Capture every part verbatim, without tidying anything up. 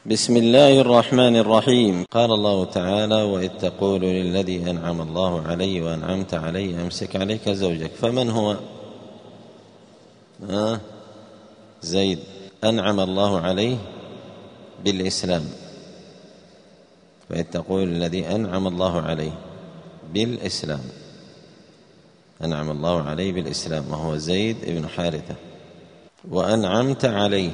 بسم الله الرحمن الرحيم. قال الله تعالى: وإذ تقول للذي أنعم الله عليه وأنعمت عليه أمسك عليك زوجك. فمن هو؟ آه زيد أنعم الله عليه بالإسلام. وإذ تقول للذي أنعم الله عليه بالإسلام، أنعم الله عليه بالإسلام وهو زيد بن حارثة. وأنعمت عليه،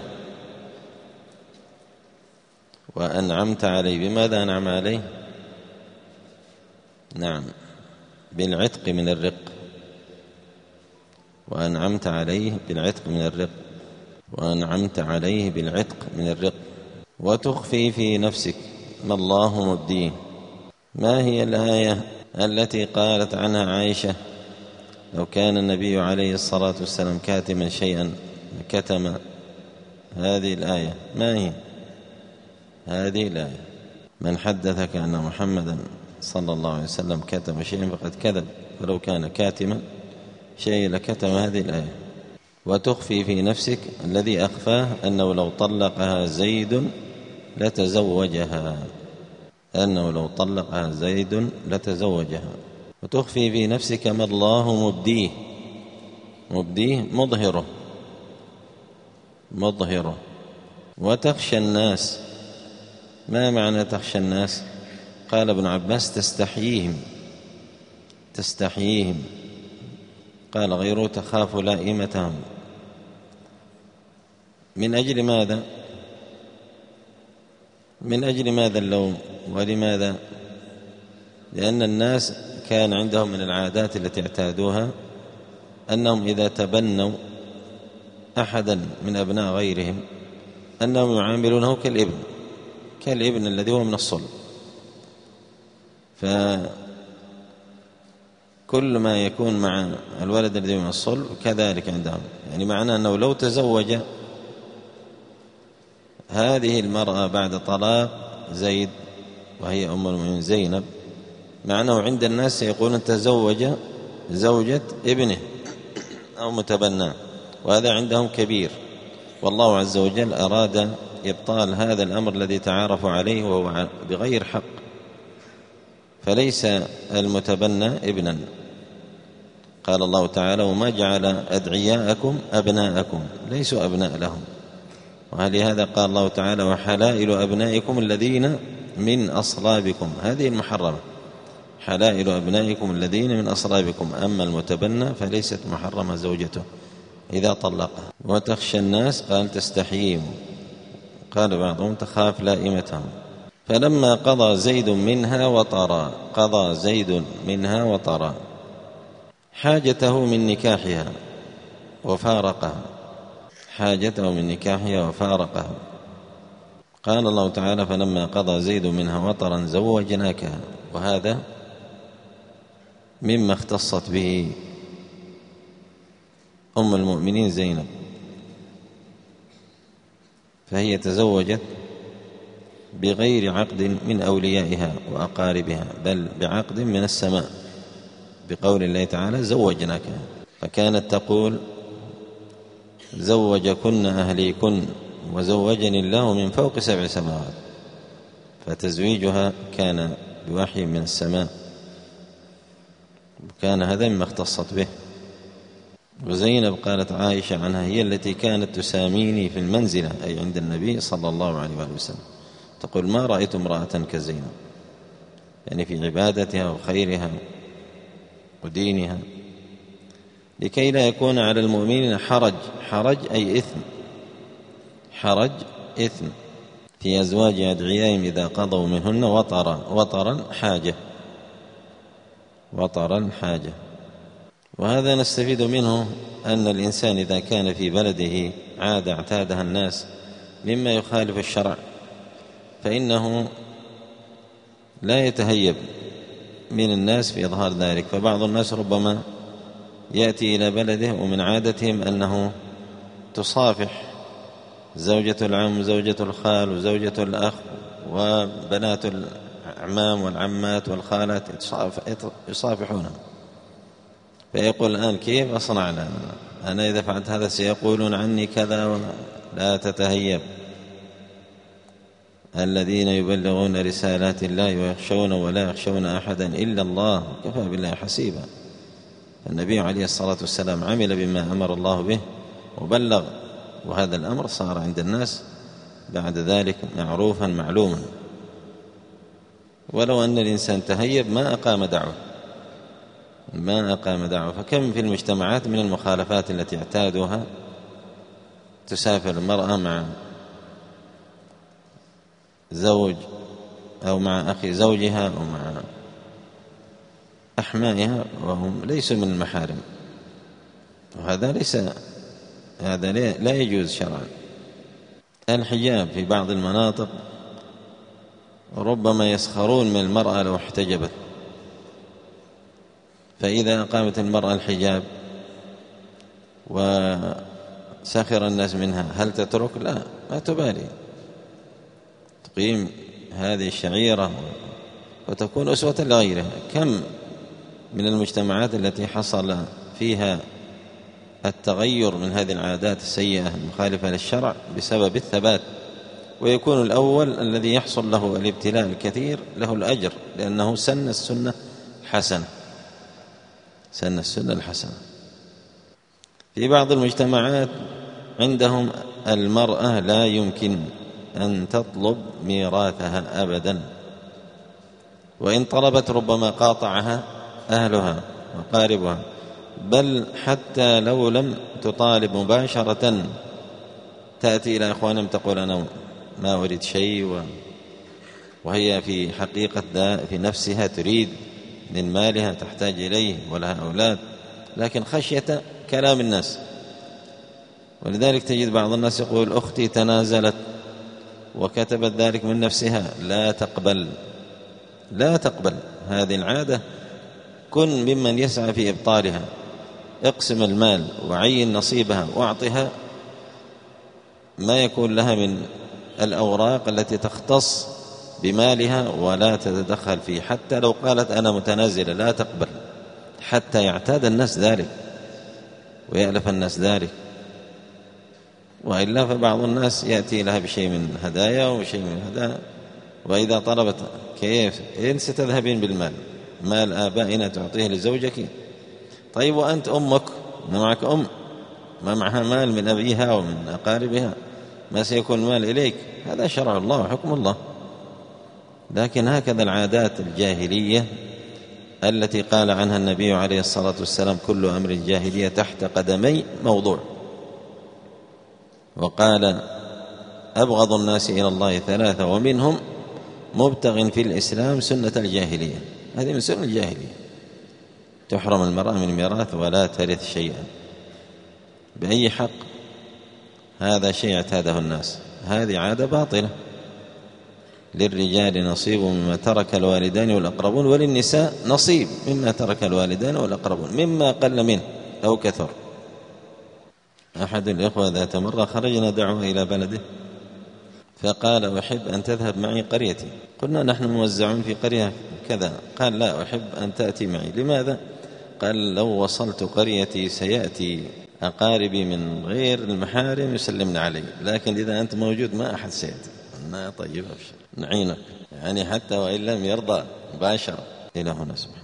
وأنعمت عليه بماذا أنعم عليه؟ نعم، بالعتق من الرق. وأنعمت عليه بالعتق من الرق، وأنعمت عليه بالعتق من الرق. وتخفي في نفسك ما الله مبديه. ما هي الآية التي قالت عنها عائشة: لو كان النبي عليه الصلاة والسلام كاتما شيئا كتم؟ هذه الآية ما هي؟ هذه الآية: من حدثك أن محمدا صلى الله عليه وسلم كتم شيئا فقد كذب، ولو كان كاتما شيء لكتم. هذه الآية. وتخفي في نفسك الذي أخفاه أنه لو طلقها زيد لتزوجها، أنه لو طلقها زيد لتزوجها. وتخفي في نفسك ما الله مبديه. مبديه مظهره، مظهره. وتخشى الناس. ما معنى تخشى الناس؟ قال ابن عباس: تستحييهم، تستحييهم. قال غيره: تخاف لائمتهم. من أجل ماذا؟ من أجل ماذا اللوم؟ ولماذا؟ لأن الناس كان عندهم من العادات التي اعتادوها أنهم إذا تبنوا أحدا من أبناء غيرهم أنهم يعاملونه كالابن، كالابن الذي هو من الصلب. فكل ما يكون مع الولد الذي من الصلب كذلك عندهم، يعني معناه أنه لو تزوج هذه المرأة بعد طلاق زيد وهي أم المؤمنين زينب، معناه عند الناس يقولون تزوج زوجة ابنه أو متبناه، وهذا عندهم كبير. والله عز وجل أراد إبطال هذا الأمر الذي تعارفوا عليه وهو بغير حق. فليس المتبنى ابنا. قال الله تعالى: وما جعل أدعياءكم أبناءكم، ليسوا أبناء لهم. ولهذا قال الله تعالى: وحلائل أبنائكم الذين من أصلابكم. هذه المحرمة، حلائل أبنائكم الذين من أصلابكم. أما المتبنى فليست محرمة زوجته إذا طلقها. وتخشى الناس، قال تستحييهم. قال بعضهم: تخاف لائمتهم. فلما قضى زيد منها وطرا، قضى زيد منها وطرا حاجته من نكاحها وفارقها، حاجته من نكاحها وفارقها. قال الله تعالى: فلما قضى زيد منها وطرا زوجناكها. وهذا مما اختصت به أم المؤمنين زينب، فهي تزوجت بغير عقد من أوليائها وأقاربها، بل بعقد من السماء، بقول الله تعالى: زوجناك. فكانت تقول: زوجكن أهليكن وزوجني الله من فوق سبع سماوات. فتزويجها كان بوحي من السماء، وكان هذا مما اختصت به. وزينب قالت عائشة عنها: هي التي كانت تساميني في المنزلة، أي عند النبي صلى الله عليه وآله وسلم. تقول: ما رأيت امرأة كزينب، يعني في عبادتها وخيرها ودينها. لكي لا يكون على المؤمنين حرج، حرج أي إثم، حرج إثم في أزواج أدعيائهم إذا قضوا منهن وطرا. وطرا حاجة، وطرا حاجة. وهذا نستفيد منه أن الإنسان إذا كان في بلده عادة اعتادها الناس مما يخالف الشرع فإنه لا يتهيب من الناس في إظهار ذلك. فبعض الناس ربما يأتي إلى بلده ومن عادتهم أنه تصافح زوجة العم وزوجة الخال وزوجة الأخ وبنات الأعمام والعمات والخالات، يصافحونها. فيقول: الآن كيف أصنع لنا؟ أنا إذا فعلت هذا سيقولون عني كذا. لا تتهيب، الذين يبلغون رسالات الله ويخشون ولا يخشون أحدا إلا الله كفى بالله حسيبا. النبي عليه الصلاة والسلام عمل بما أمر الله به وبلغ، وهذا الأمر صار عند الناس بعد ذلك معروفا معلوما. ولو أن الإنسان تهيب ما أقام دعوة ما أقام دعوة فكم في المجتمعات من المخالفات التي اعتادوها. تسافر المرأة مع زوج أو مع أخي زوجها أو مع أحمائها وهم ليسوا من المحارم، وهذا ليس هذا لا يجوز شرعا. الحجاب في بعض المناطق ربما يسخرون من المرأة لو احتجبت، فإذا أقامت المرأة الحجاب وسخر الناس منها هل تترك؟ لا، ما تبالي، تقيم هذه الشعيرة وتكون أسوة لغيرها. كم من المجتمعات التي حصل فيها التغير من هذه العادات السيئة المخالفة للشرع بسبب الثبات، ويكون الأول الذي يحصل له الابتلاء الكثير له الأجر لأنه سن السنة حسنة سن السنة الحسنة. في بعض المجتمعات عندهم المرأة لا يمكن أن تطلب ميراثها أبدا، وإن طلبت ربما قاطعها أهلها وقاربها، بل حتى لو لم تطالب مباشرة تأتي إلى إخوانهم تقول أنا ما أريد شيء، وهي في حقيقة في نفسها تريد من مالها تحتاج إليه ولها أولاد، لكن خشية كلام الناس. ولذلك تجد بعض الناس يقول أختي تنازلت وكتبت ذلك من نفسها. لا تقبل لا تقبل هذه العادة. كن ممن يسعى في إبطالها، اقسم المال وعين نصيبها واعطها ما يكون لها من الأوراق التي تختص بمالها ولا تتدخل فيه، حتى لو قالت أنا متنازلة لا تقبل، حتى يعتاد الناس ذلك ويألف الناس ذلك. وإلا فبعض الناس يأتي لها بشيء من هدايا وشيء من هدايا، وإذا طلبت كيف إن ستذهبين بالمال، مال آبائنا تعطيه لزوجك؟ طيب وأنت أمك ما معك أم ما معها مال من أبيها ومن أقاربها، ما سيكون المال إليك؟ هذا شرع الله وحكم الله. لكن هكذا العادات الجاهلية التي قال عنها النبي عليه الصلاة والسلام كل أمر الجاهلية تحت قدمي موضوع، وقال أبغض الناس إلى الله ثلاثة ومنهم مبتغ في الإسلام سنة الجاهلية. هذه من سنة الجاهلية، تحرم المرأة من ميراث ولا ترث شيئا بأي حق. هذا شيء اعتاده الناس، هذه عادة باطلة. للرجال نصيب مما ترك الوالدان والأقربون وللنساء نصيب مما ترك الوالدان والأقربون مما قل منه أو كثر. أحد الإخوة ذات مرة خرجنا دعوة إلى بلده فقال أحب أن تذهب معي قريتي. قلنا نحن موزعون في قرية كذا. قال لا، أحب أن تأتي معي. لماذا؟ قال لو وصلت قريتي سيأتي أقاربي من غير المحارم يسلمن علي، لكن إذا أنت موجود ما أحد سيأتي. قلنا طيب أبشر نعينك، يعني حتى وإن لم يرضى مباشرة. إلى هنا سبحانه.